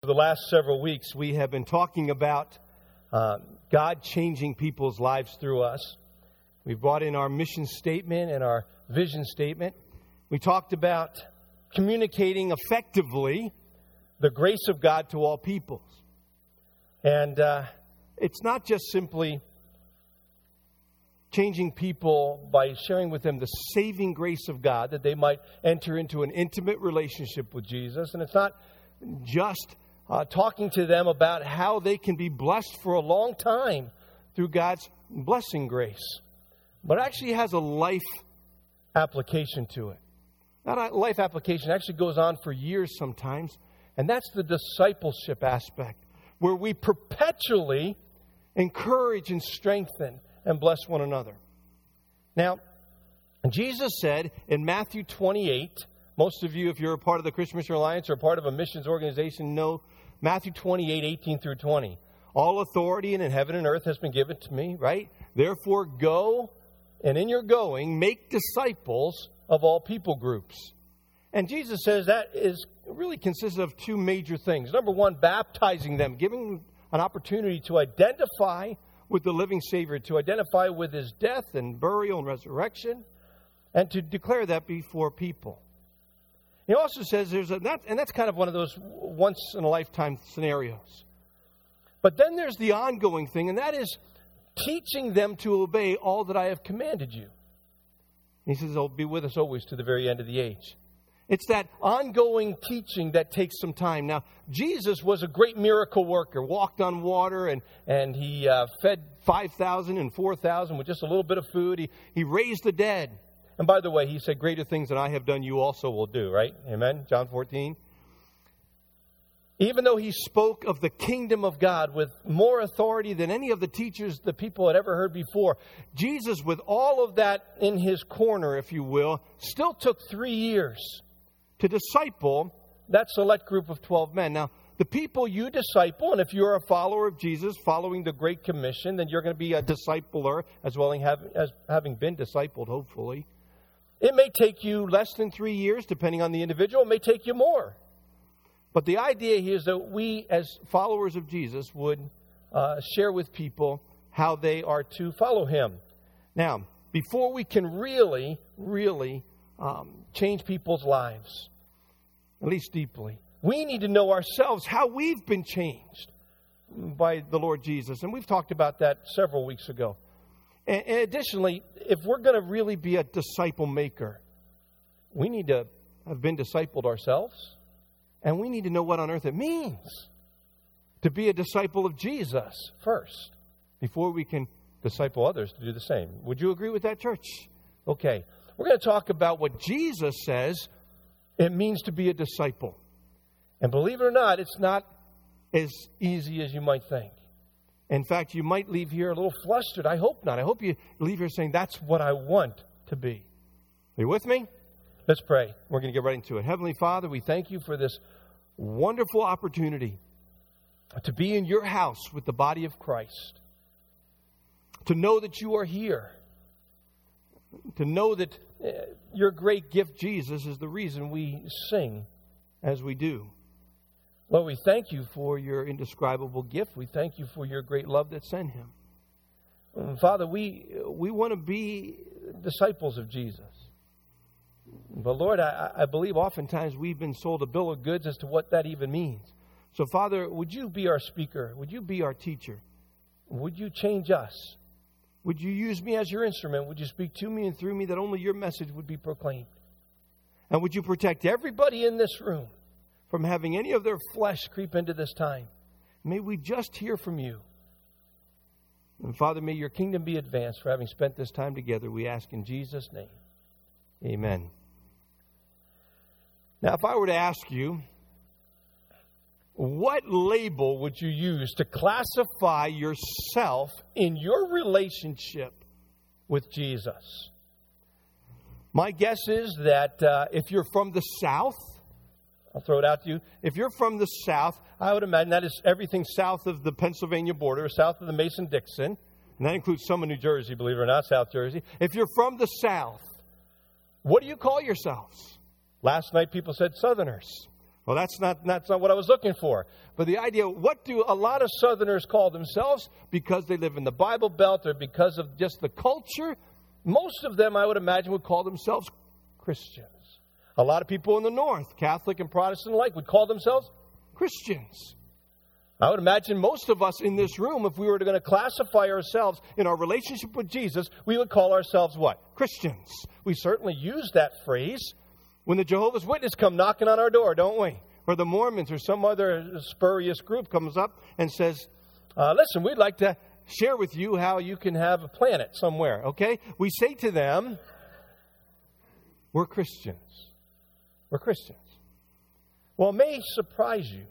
For the last several weeks, we have been talking about God changing people's lives through us. We brought in our mission statement and our vision statement. We talked about communicating effectively the grace of God to all peoples. And it's not just simply changing people by sharing with them the saving grace of God, that they might enter into an intimate relationship with Jesus. And it's not just talking to them about how they can be blessed for a long time through God's blessing grace. But it actually has a life application to it. That life application actually goes on for years sometimes. And that's the discipleship aspect, where we perpetually encourage and strengthen and bless one another. Now, Jesus said in Matthew 28, most of you, if you're a part of the Christian Mission Alliance or a part of a missions organization, know Matthew 28, 18 through 20. All authority in heaven and earth has been given to me, right? Therefore, go, and in your going, make disciples of all people groups. And Jesus says that really consists of two major things. Number one, baptizing them, giving an opportunity to identify with the living Savior, to identify with His death and burial and resurrection, and to declare that before people. He also says and that's kind of one of those once-in-a-lifetime scenarios. But then there's the ongoing thing, and that is teaching them to obey all that I have commanded you. He says, "I'll be with us always to the very end of the age." It's that ongoing teaching that takes some time. Now, Jesus was a great miracle worker, walked on water, and he fed 5,000 and 4,000 with just a little bit of food. He raised the dead. And by the way, he said, "Greater things than I have done, you also will do," right? Amen? John 14. Even though he spoke of the kingdom of God with more authority than any of the teachers the people had ever heard before, Jesus, with all of that in his corner, if you will, still took 3 years to disciple that select group of 12 men. Now, the people you disciple, and if you're a follower of Jesus following the Great Commission, then you're going to be a discipler as well as having been discipled, hopefully. It may take you less than 3 years, depending on the individual. It may take you more. But the idea here is that we, as followers of Jesus, would share with people how they are to follow Him. Now, before we can really change people's lives, at least deeply, we need to know ourselves how we've been changed by the Lord Jesus. And we've talked about that several weeks ago. And additionally, if we're going to really be a disciple maker, we need to have been discipled ourselves. And we need to know what on earth it means to be a disciple of Jesus first, before we can disciple others to do the same. Would you agree with that, church? Okay. We're going to talk about what Jesus says it means to be a disciple. And believe it or not, it's not as easy as you might think. In fact, you might leave here a little flustered. I hope not. I hope you leave here saying, "That's what I want to be." Are you with me? Let's pray. We're going to get right into it. Heavenly Father, we thank you for this wonderful opportunity to be in your house with the body of Christ. To know that you are here. To know that your great gift, Jesus, is the reason we sing as we do. Lord, we thank you for your indescribable gift. We thank you for your great love that sent him. Father, we want to be disciples of Jesus. But Lord, I believe oftentimes we've been sold a bill of goods as to what that even means. So Father, would you be our speaker? Would you be our teacher? Would you change us? Would you use me as your instrument? Would you speak to me and through me that only your message would be proclaimed? And would you protect everybody in this room from having any of their flesh creep into this time? May we just hear from you. And Father, may your kingdom be advanced for having spent this time together. We ask in Jesus' name. Amen. Now, if I were to ask you, what label would you use to classify yourself in your relationship with Jesus? My guess is that if you're from the South, I'll throw it out to you. If you're from the South, I would imagine that is everything south of the Pennsylvania border, south of the Mason-Dixon. And that includes some of New Jersey, believe it or not, South Jersey. If you're from the South, what do you call yourselves? Last night people said Southerners. Well, that's not what I was looking for. But the idea, what do a lot of Southerners call themselves? Because they live in the Bible Belt or because of just the culture? Most of them, I would imagine, would call themselves Christians. A lot of people in the North, Catholic and Protestant alike, would call themselves Christians. I would imagine most of us in this room, if we were going to classify ourselves in our relationship with Jesus, we would call ourselves what? Christians. We certainly use that phrase when the Jehovah's Witnesses come knocking on our door, don't we? Or the Mormons or some other spurious group comes up and says, listen, we'd like to share with you how you can have a planet somewhere, okay? We say to them, we're Christians. We're Christians. Well, it may surprise you.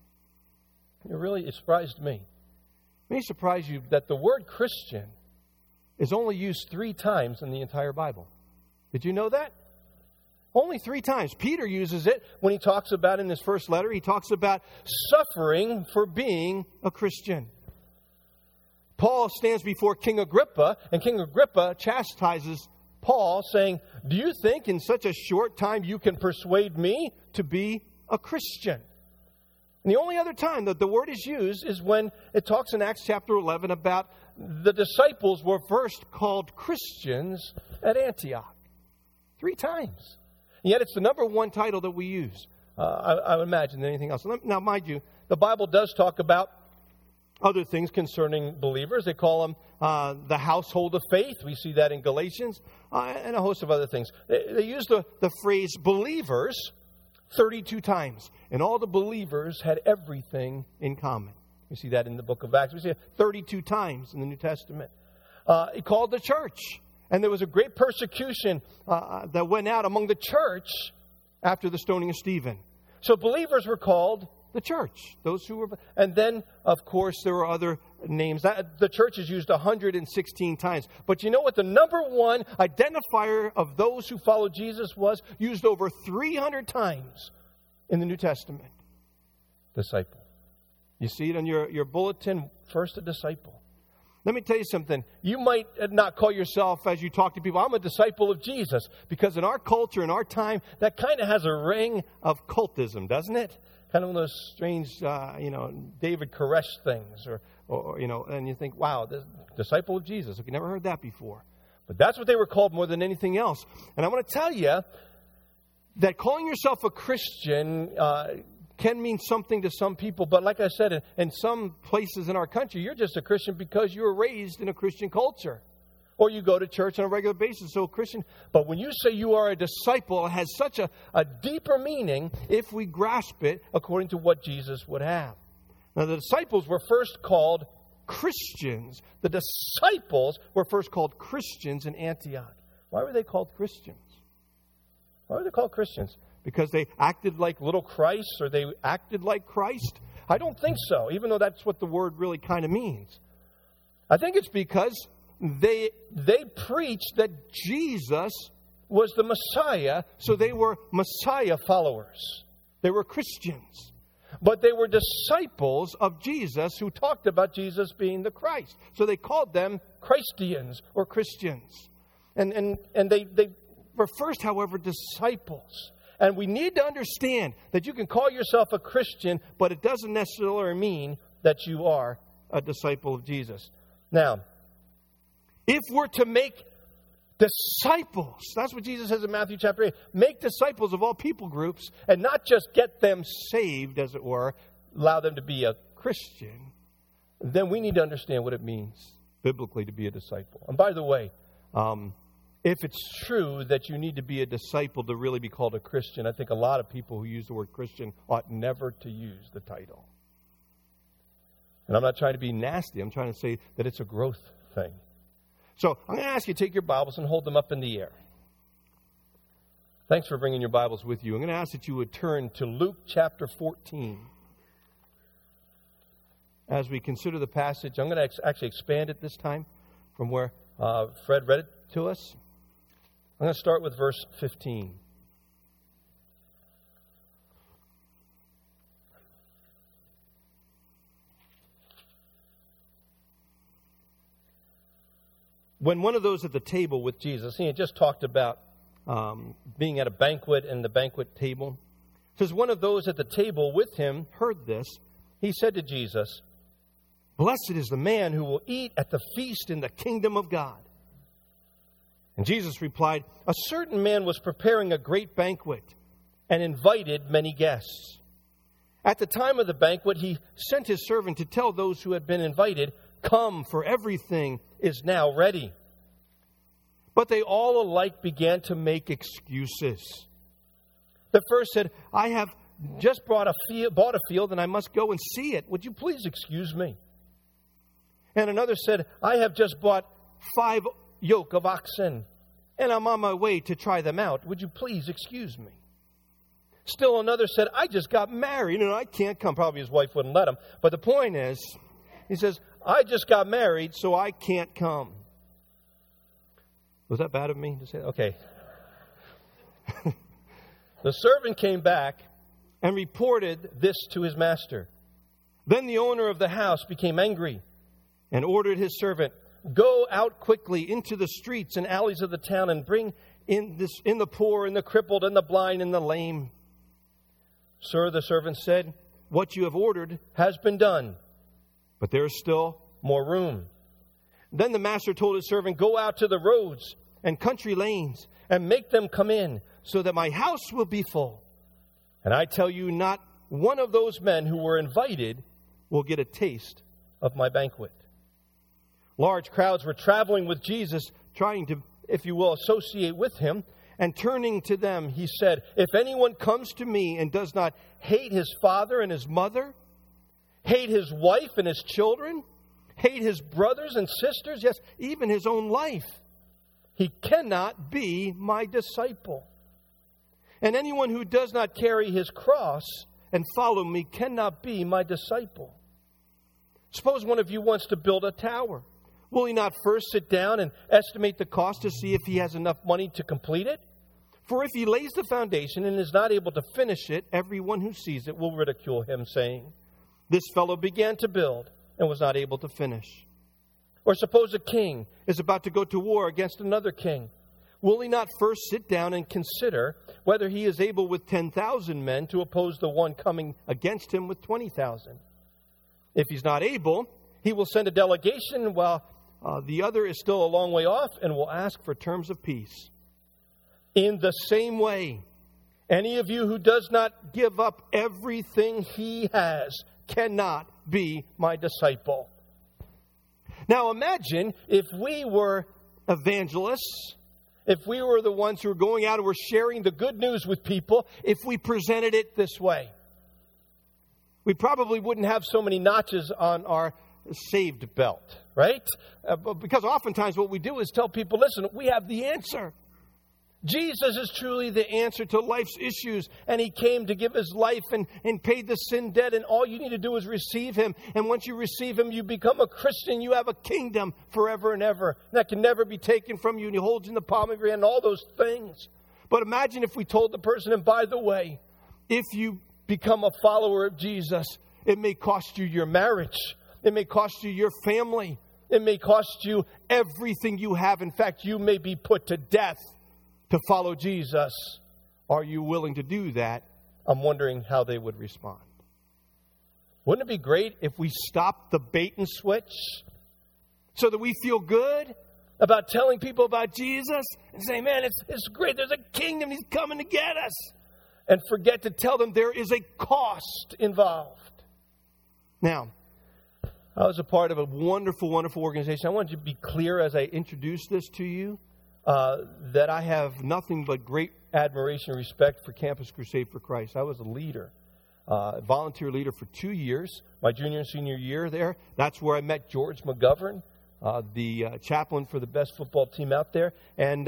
It surprised me. It may surprise you that the word Christian is only used 3 times in the entire Bible. Did you know that? Only 3 times. Peter uses it when he talks about, in his first letter, he talks about suffering for being a Christian. Paul stands before King Agrippa, and King Agrippa chastises Paul, saying, do you think in such a short time you can persuade me to be a Christian? And the only other time that the word is used is when it talks in Acts chapter 11 about the disciples were first called Christians at Antioch. 3 times. And yet it's the number 1 title that we use, I would imagine, than anything else. Now, mind you, the Bible does talk about other things concerning believers. They call them the household of faith. We see that in Galatians and a host of other things. They use the phrase believers 32 times. And all the believers had everything in common. We see that in the book of Acts. We see it 32 times in the New Testament. He called the church. And there was a great persecution that went out among the church after the stoning of Stephen. So believers were called the church. Those who were, and then, of course, there were other names. The church is used 116 times. But you know what the number 1 identifier of those who followed Jesus was? Used over 300 times in the New Testament. Disciple. You see it on your bulletin, first a disciple. Let me tell you something. You might not call yourself, as you talk to people, I'm a disciple of Jesus. Because in our culture, in our time, that kind of has a ring of cultism, doesn't it? Kind of one of those strange, David Koresh things. Or and you think, wow, this disciple of Jesus. Okay, never heard that before. But that's what they were called more than anything else. And I want to tell you that calling yourself a Christian can mean something to some people. But like I said, in some places in our country, you're just a Christian because you were raised in a Christian culture. Or you go to church on a regular basis, so Christian. But when you say you are a disciple, it has such a deeper meaning if we grasp it according to what Jesus would have. Now, the disciples were first called Christians. The disciples were first called Christians in Antioch. Why were they called Christians? Why were they called Christians? Because they acted like little Christ, or they acted like Christ? I don't think so, even though that's what the word really kind of means. I think it's because they preached that Jesus was the Messiah, so they were Messiah followers. They were Christians. But they were disciples of Jesus who talked about Jesus being the Christ. So they called them Christians or Christians. And they were first, however, disciples. And we need to understand that you can call yourself a Christian, but it doesn't necessarily mean that you are a disciple of Jesus. Now, if we're to make disciples, that's what Jesus says in Matthew chapter 8, make disciples of all people groups and not just get them saved, as it were, allow them to be a Christian, then we need to understand what it means biblically to be a disciple. And by the way, if it's true that you need to be a disciple to really be called a Christian, I think a lot of people who use the word Christian ought never to use the title. And I'm not trying to be nasty. I'm trying to say that it's a growth thing. So I'm going to ask you to take your Bibles and hold them up in the air. Thanks for bringing your Bibles with you. I'm going to ask that you would turn to Luke chapter 14. As we consider the passage, I'm going to actually expand it this time from where Fred read it to us. I'm going to start with verse 15. When one of those at the table with Jesus, he had just talked about being at a banquet and the banquet table. As one of those at the table with him heard this, he said to Jesus, "Blessed is the man who will eat at the feast in the kingdom of God." And Jesus replied, "A certain man was preparing a great banquet and invited many guests. At the time of the banquet, he sent his servant to tell those who had been invited, 'Come, for everything is now ready.' But they all alike began to make excuses. The first said, 'I have just bought a field and I must go and see it. Would you please excuse me?' And another said, 'I have just bought 5 yoke of oxen and I'm on my way to try them out. Would you please excuse me?' Still another said, 'I just got married and I can't come.'" Probably his wife wouldn't let him. But the point is, he says, "I just got married, so I can't come." Was that bad of me to say that? Okay. The servant came back and reported this to his master. Then the owner of the house became angry and ordered his servant, "Go out quickly into the streets and alleys of the town and bring in the poor and the crippled and the blind and the lame." "Sir," the servant said, "what you have ordered has been done, but there is still more room." Then the master told his servant, "Go out to the roads and country lanes and make them come in, so that my house will be full. And I tell you, not one of those men who were invited will get a taste of my banquet." Large crowds were traveling with Jesus, trying to, if you will, associate with him. And turning to them, he said, "If anyone comes to me and does not hate his father and his mother, hate his wife and his children, hate his brothers and sisters, yes, even his own life, he cannot be my disciple. And anyone who does not carry his cross and follow me cannot be my disciple. Suppose one of you wants to build a tower. Will he not first sit down and estimate the cost to see if he has enough money to complete it? For if he lays the foundation and is not able to finish it, everyone who sees it will ridicule him, saying, 'This fellow began to build and was not able to finish.' Or suppose a king is about to go to war against another king. Will he not first sit down and consider whether he is able with 10,000 men to oppose the one coming against him with 20,000? If he's not able, he will send a delegation while the other is still a long way off and will ask for terms of peace. In the same way, any of you who does not give up everything he has cannot be my disciple." Now imagine if we were evangelists, if we were the ones who were going out and were sharing the good news with people, if we presented it this way. We probably wouldn't have so many notches on our saved belt, right? Because oftentimes what we do is tell people, listen, we have the answer. Jesus is truly the answer to life's issues, and he came to give his life and paid the sin debt, and all you need to do is receive him. And once you receive him, you become a Christian. You have a kingdom forever and ever. And that can never be taken from you, and he holds in the palm of your hand, all those things. But imagine if we told the person, and by the way, if you become a follower of Jesus, it may cost you your marriage. It may cost you your family. It may cost you everything you have. In fact, you may be put to death to follow Jesus. Are you willing to do that? I'm wondering how they would respond. Wouldn't it be great if we stopped the bait and switch so that we feel good about telling people about Jesus and say, man, it's great. There's a kingdom. He's coming to get us. And forget to tell them there is a cost involved. Now, I was a part of a wonderful, wonderful organization. I wanted to be clear as I introduce this to you. That I have nothing but great admiration and respect for Campus Crusade for Christ. I was a leader, volunteer leader for 2 years, my junior and senior year there. That's where I met George McGovern, the chaplain for the best football team out there. And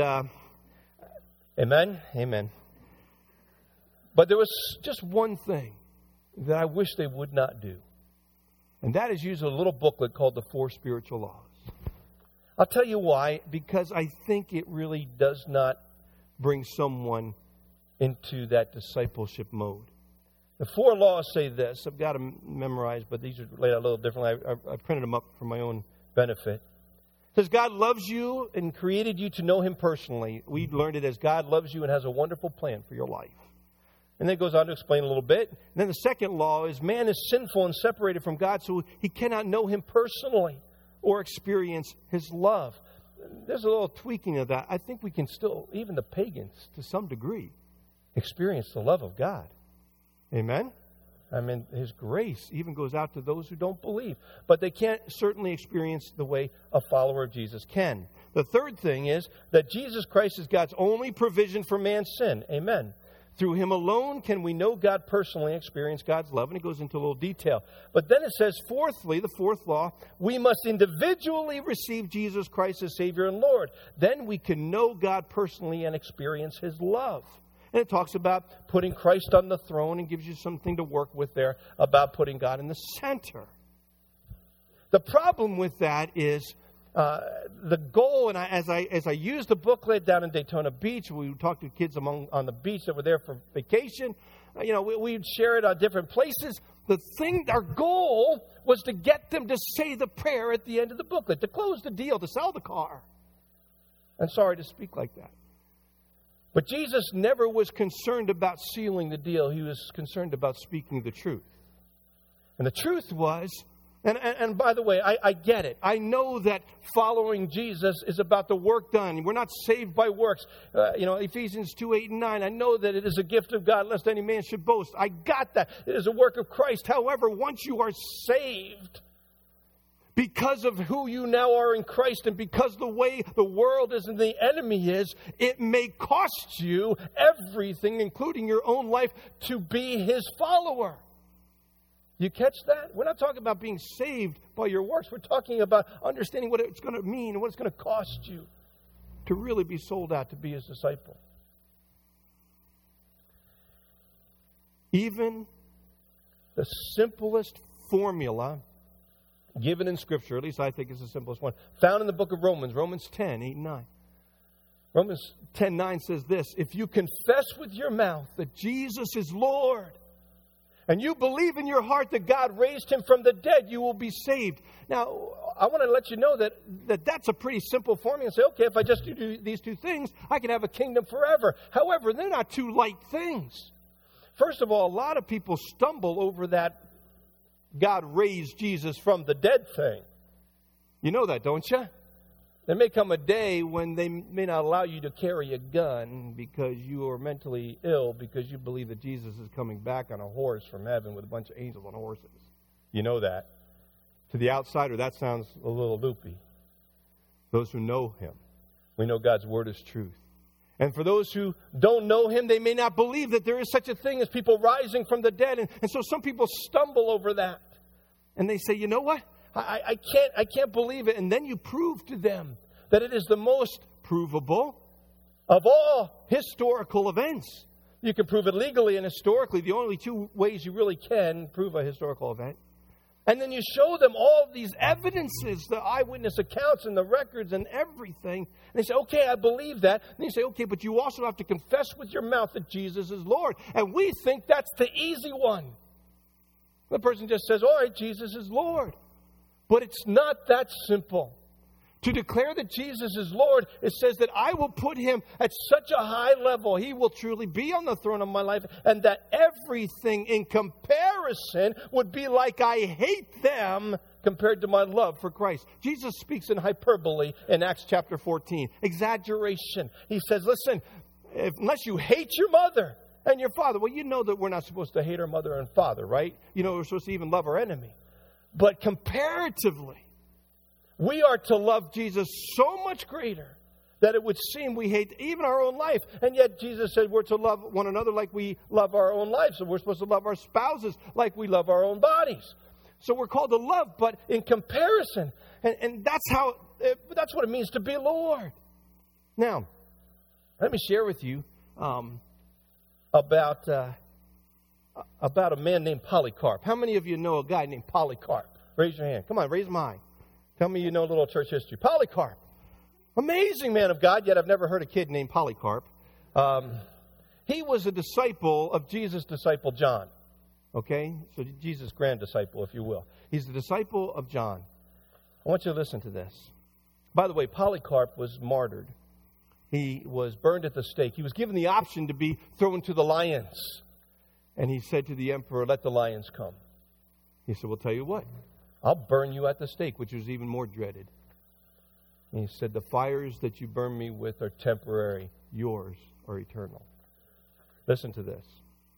amen. But there was just one thing that I wish they would not do. And that is use a little booklet called The 4 Spiritual Laws. I'll tell you why. Because I think it really does not bring someone into that discipleship mode. The 4 laws say this. I've got them memorized, but these are laid out a little differently. I printed them up for my own benefit. It says God loves you and created you to know him personally. We learned it as God loves you and has a wonderful plan for your life. And then it goes on to explain a little bit. And then the second law is man is sinful and separated from God, so he cannot know him personally or experience his love. There's a little tweaking of that. I think we can still, even the pagans, to some degree, experience the love of God. Amen? I mean, his grace even goes out to those who don't believe. But they can't certainly experience the way a follower of Jesus can. The third thing is that Jesus Christ is God's only provision for man's sin. Amen. Through him alone can we know God personally, experience God's love. And it goes into a little detail. But then it says, fourthly, the fourth law, we must individually receive Jesus Christ as Savior and Lord. Then we can know God personally and experience his love. And it talks about putting Christ on the throne and gives you something to work with there about putting God in the center. The problem with that is the goal, and as I used the booklet down in Daytona Beach, we talked to kids on the beach that were there for vacation. We'd share it on different places. Our goal was to get them to say the prayer at the end of the booklet, to close the deal, to sell the car. I'm sorry to speak like that. But Jesus never was concerned about sealing the deal. He was concerned about speaking the truth. And the truth was, and by the way, I get it. I know that following Jesus is about the work done. We're not saved by works. Ephesians 2:8-9. I know that it is a gift of God, lest any man should boast. I got that. It is a work of Christ. However, once you are saved, because of who you now are in Christ and because the way the world is and the enemy is, it may cost you everything, including your own life, to be his follower. You catch that? We're not talking about being saved by your works. We're talking about understanding what it's going to mean and what it's going to cost you to really be sold out to be his disciple. Even the simplest formula given in Scripture, at least I think is the simplest one, found in the book of Romans 10:8-9. Romans 10:9 says this, if you confess with your mouth that Jesus is Lord, and you believe in your heart that God raised him from the dead, you will be saved. Now, I want to let you know that's a pretty simple formula. And say, okay, if I just do these two things, I can have a kingdom forever. However, they're not two light things. First of all, a lot of people stumble over that God raised Jesus from the dead thing. You know that, don't you? There may come a day when they may not allow you to carry a gun because you are mentally ill because you believe that Jesus is coming back on a horse from heaven with a bunch of angels on horses. You know that. To the outsider, that sounds a little loopy. Those who know him, we know God's word is truth. And for those who don't know him, they may not believe that there is such a thing as people rising from the dead. And so some people stumble over that. And they say, you know what? I can't believe it. And then you prove to them that it is the most provable of all historical events. You can prove it legally and historically, the only two ways you really can prove a historical event. And then you show them all these evidences, the eyewitness accounts and the records and everything. And they say, okay, I believe that. And you say, okay, but you also have to confess with your mouth that Jesus is Lord. And we think that's the easy one. The person just says, all right, Jesus is Lord. But it's not that simple. To declare that Jesus is Lord, it says that I will put him at such a high level. He will truly be on the throne of my life. And that everything in comparison would be like I hate them compared to my love for Christ. Jesus speaks in hyperbole in Acts chapter 14. Exaggeration. He says, listen, unless you hate your mother and your father. Well, you know that we're not supposed to hate our mother and father, right? You know we're supposed to even love our enemy. But comparatively, we are to love Jesus so much greater that it would seem we hate even our own life. And yet Jesus said we're to love one another like we love our own lives. So we're supposed to love our spouses like we love our own bodies. So we're called to love, but in comparison. And that's what it means to be Lord. Now, let me share with you about a man named Polycarp. How many of you know a guy named Polycarp? Raise your hand. Come on, raise mine. Tell me you know a little church history. Polycarp. Amazing man of God, yet I've never heard a kid named Polycarp. He was a disciple of Jesus' disciple John. Okay? So Jesus' grand disciple, if you will. He's the disciple of John. I want you to listen to this. By the way, Polycarp was martyred. He was burned at the stake. He was given the option to be thrown to the lions. And he said to the emperor, let the lions come. He said, well, tell you what, I'll burn you at the stake, which was even more dreaded. And he said, the fires that you burn me with are temporary. Yours are eternal. Listen to this.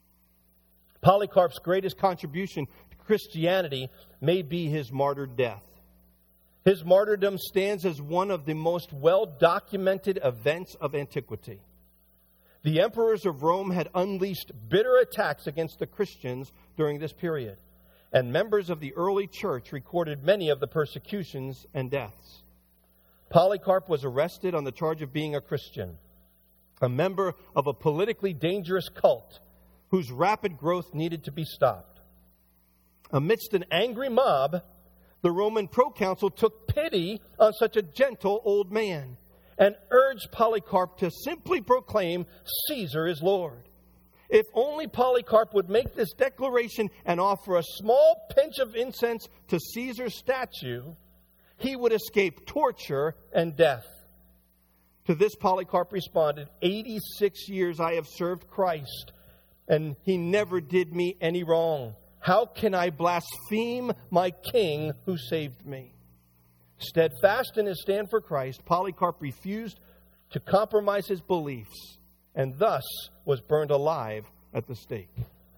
Polycarp's greatest contribution to Christianity may be his martyred death. His martyrdom stands as one of the most well-documented events of antiquity. The emperors of Rome had unleashed bitter attacks against the Christians during this period, and members of the early church recorded many of the persecutions and deaths. Polycarp was arrested on the charge of being a Christian, a member of a politically dangerous cult whose rapid growth needed to be stopped. Amidst an angry mob, the Roman proconsul took pity on such a gentle old man and urged Polycarp to simply proclaim, Caesar is Lord. If only Polycarp would make this declaration and offer a small pinch of incense to Caesar's statue, he would escape torture and death. To this, Polycarp responded, 86 years I have served Christ, and he never did me any wrong. How can I blaspheme my king who saved me? Steadfast in his stand for Christ, Polycarp refused to compromise his beliefs and thus was burned alive at the stake.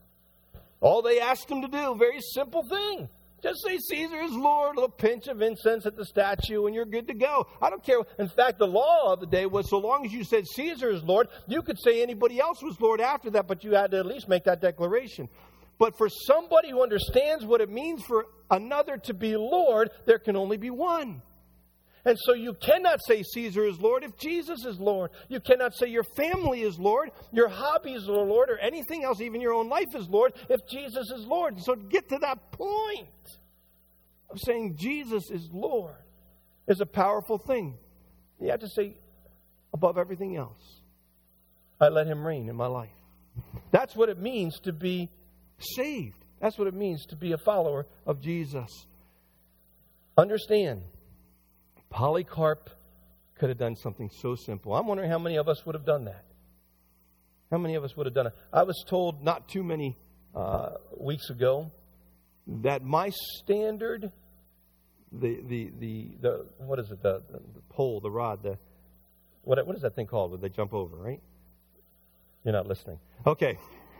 All they asked him to do, very simple thing. Just say Caesar is Lord, a little pinch of incense at the statue, and you're good to go. I don't care. In fact, the law of the day was so long as you said Caesar is Lord, you could say anybody else was Lord after that, but you had to at least make that declaration. But for somebody who understands what it means for another to be Lord, there can only be one. And so you cannot say Caesar is Lord if Jesus is Lord. You cannot say your family is Lord, your hobbies are Lord, or anything else, even your own life is Lord, if Jesus is Lord. And so to get to that point of saying Jesus is Lord is a powerful thing. You have to say, above everything else, I let him reign in my life. That's what it means to be saved. That's what it means to be a follower of Jesus. Understand, Polycarp could have done something so simple. I'm wondering how many of us would have done that. How many of us would have done it? I was told not too many weeks ago that my standard, the what is it? The pole, the rod, what is that thing called? Where they jump over, right? You're not listening. Okay.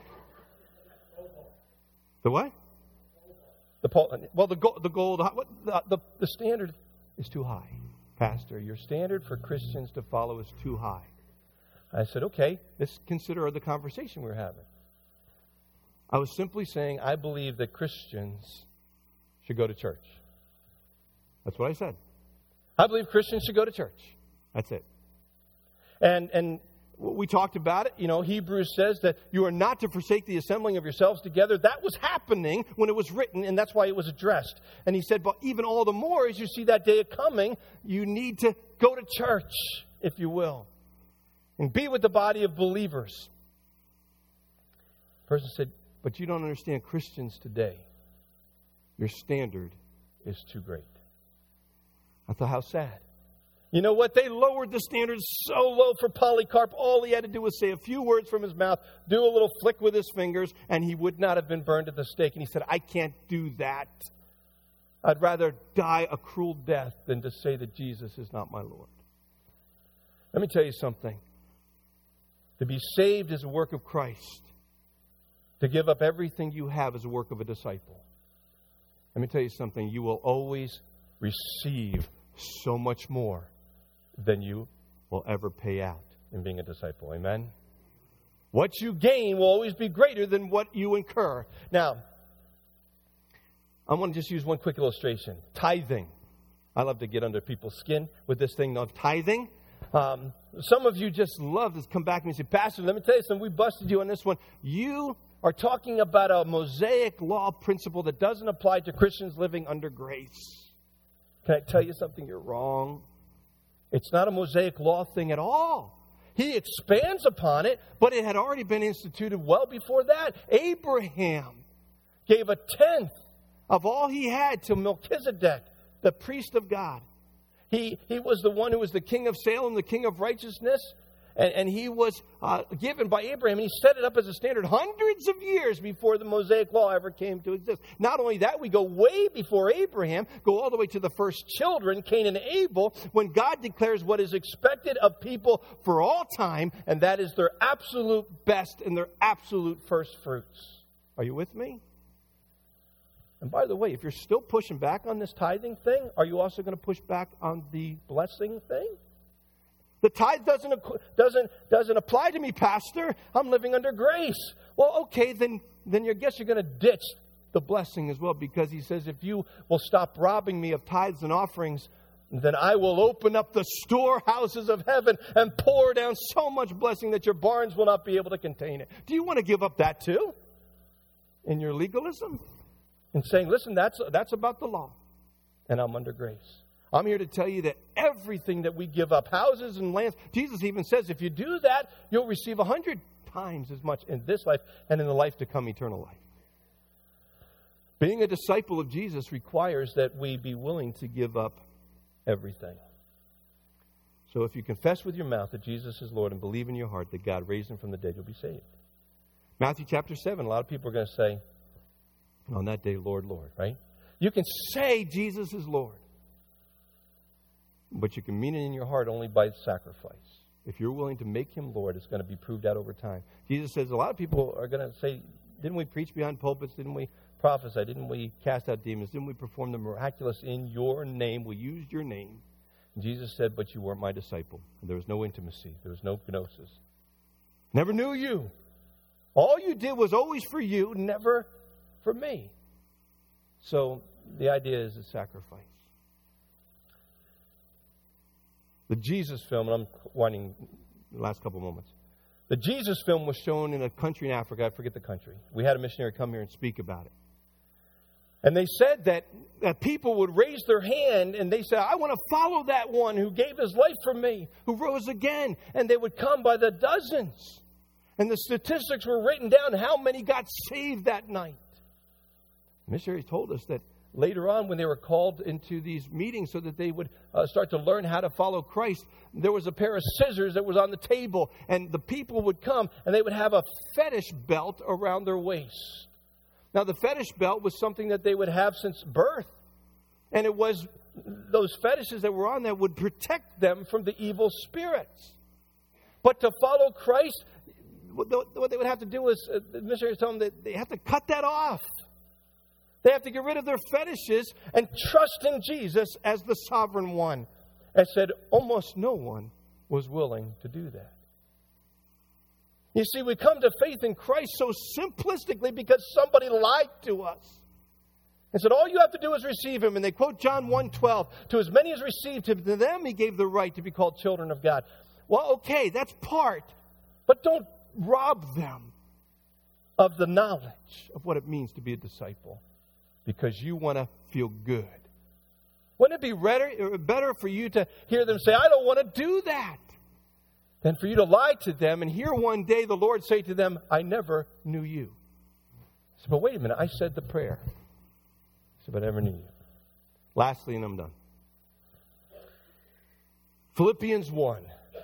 The what? The pole. Well, the gold. The standard is too high, Pastor. Your standard for Christians to follow is too high. I said, okay, let's consider the conversation we're having. I was simply saying I believe that Christians should go to church. That's what I said. I believe Christians should go to church. That's it. And we talked about it. You know, Hebrews says that you are not to forsake the assembling of yourselves together. That was happening when it was written, and that's why it was addressed. And he said, but even all the more as you see that day coming, you need to go to church, if you will, and be with the body of believers. The person said, but you don't understand Christians today. Your standard is too great. I thought, how sad. You know what? They lowered the standards so low for Polycarp. All he had to do was say a few words from his mouth, do a little flick with his fingers, and he would not have been burned at the stake. And he said, I can't do that. I'd rather die a cruel death than to say that Jesus is not my Lord. Let me tell you something. To be saved is a work of Christ. To give up everything you have is a work of a disciple. Let me tell you something. You will always receive so much more than you will ever pay out in being a disciple. Amen? What you gain will always be greater than what you incur. Now, I want to just use one quick illustration. Tithing. I love to get under people's skin with this thing of tithing. Some of you just love to come back and say, Pastor, let me tell you something. We busted you on this one. You are talking about a Mosaic law principle that doesn't apply to Christians living under grace. Can I tell you something? You're wrong. It's not a Mosaic law thing at all. He expands upon it, but it had already been instituted well before that. Abraham gave a tenth of all he had to Melchizedek, the priest of God. He was the one who was the king of Salem, the king of righteousness. And he was given by Abraham, and he set it up as a standard hundreds of years before the Mosaic Law ever came to exist. Not only that, we go way before Abraham, go all the way to the first children, Cain and Abel, when God declares what is expected of people for all time, and that is their absolute best and their absolute first fruits. Are you with me? And by the way, if you're still pushing back on this tithing thing, are you also going to push back on the blessing thing? The tithe doesn't apply to me, Pastor. I'm living under grace. Well, okay, then I guess you're going to ditch the blessing as well, because he says, if you will stop robbing me of tithes and offerings, then I will open up the storehouses of heaven and pour down so much blessing that your barns will not be able to contain it. Do you want to give up that too? In your legalism? And saying, listen, that's about the law, and I'm under grace. I'm here to tell you that everything that we give up, houses and lands, Jesus even says, if you do that, you'll receive 100 times as much in this life and in the life to come, eternal life. Being a disciple of Jesus requires that we be willing to give up everything. So if you confess with your mouth that Jesus is Lord and believe in your heart that God raised him from the dead, you'll be saved. Matthew chapter 7, a lot of people are going to say, on that day, Lord, Lord, right? You can say Jesus is Lord, but you can mean it in your heart only by sacrifice. If you're willing to make him Lord, it's going to be proved out over time. Jesus says a lot of people are going to say, didn't we preach behind pulpits? Didn't we prophesy? Didn't we cast out demons? Didn't we perform the miraculous in your name? We used your name. And Jesus said, but you weren't my disciple. There was no intimacy. There was no gnosis. Never knew you. All you did was always for you, never for me. So the idea is a sacrifice. The Jesus film, and I'm winding the last couple of moments. The Jesus film was shown in a country in Africa. I forget the country. We had a missionary come here and speak about it. And they said that people would raise their hand and they said, I want to follow that one who gave his life for me, who rose again. And they would come by the dozens. And the statistics were written down how many got saved that night. Missionaries told us that later on, when they were called into these meetings so that they would start to learn how to follow Christ, there was a pair of scissors that was on the table, and the people would come and they would have a fetish belt around their waist. Now, the fetish belt was something that they would have since birth, and it was those fetishes that were on there would protect them from the evil spirits. But to follow Christ, what they would have to do is, the missionaries told them that they have to cut that off. They have to get rid of their fetishes and trust in Jesus as the sovereign one. And said almost no one was willing to do that. You see, we come to faith in Christ so simplistically because somebody lied to us. And said, all you have to do is receive him. And they quote John 1:12, to as many as received him, to them he gave the right to be called children of God. Well, okay, that's part. But don't rob them of the knowledge of what it means to be a disciple. Because you want to feel good. Wouldn't it be better for you to hear them say, I don't want to do that, than for you to lie to them and hear one day the Lord say to them, I never knew you. I said, but wait a minute, I said the prayer. I said, but I never knew you. Lastly, and I'm done. Philippians 1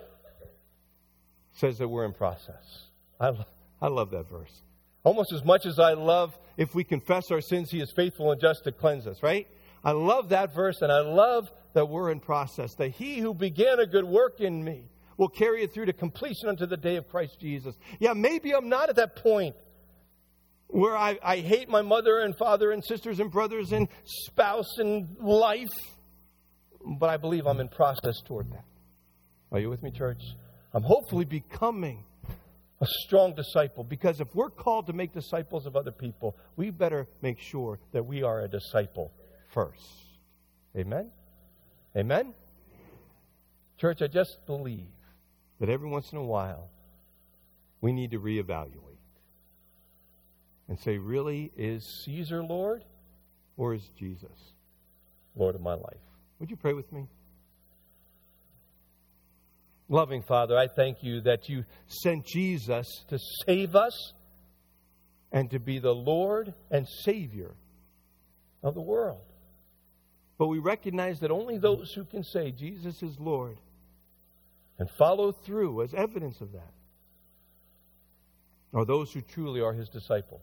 says that we're in process. I love that verse. Almost as much as I love, if we confess our sins, he is faithful and just to cleanse us, right? I love that verse, and I love that we're in process. That he who began a good work in me will carry it through to completion unto the day of Christ Jesus. Yeah, maybe I'm not at that point where I hate my mother and father and sisters and brothers and spouse and life, but I believe I'm in process toward that. Are you with me, church? I'm hopefully becoming a strong disciple, because if we're called to make disciples of other people, we better make sure that we are a disciple first. Amen? Amen? Church, I just believe that every once in a while we need to reevaluate and say, really, is Caesar Lord or is Jesus Lord of my life? Would you pray with me? Loving Father, I thank you that you sent Jesus to save us and to be the Lord and Savior of the world. But we recognize that only those who can say Jesus is Lord and follow through as evidence of that are those who truly are His disciples.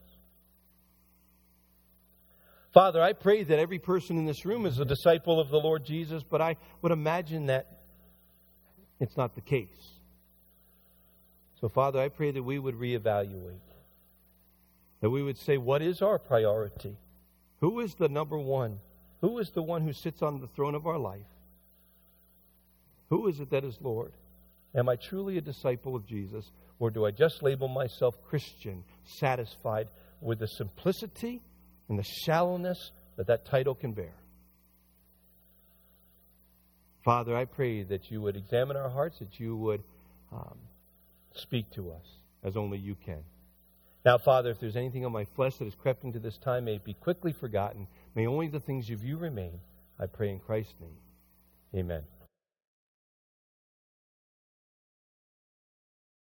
Father, I pray that every person in this room is a disciple of the Lord Jesus, but I would imagine that it's not the case. So, Father, I pray that we would reevaluate. That we would say, what is our priority? Who is the number one? Who is the one who sits on the throne of our life? Who is it that is Lord? Am I truly a disciple of Jesus? Or do I just label myself Christian, satisfied with the simplicity and the shallowness that that title can bear? Father, I pray that you would examine our hearts, that you would speak to us as only you can. Now, Father, if there's anything on my flesh that has crept into this time, may it be quickly forgotten. May only the things of you remain. I pray in Christ's name. Amen.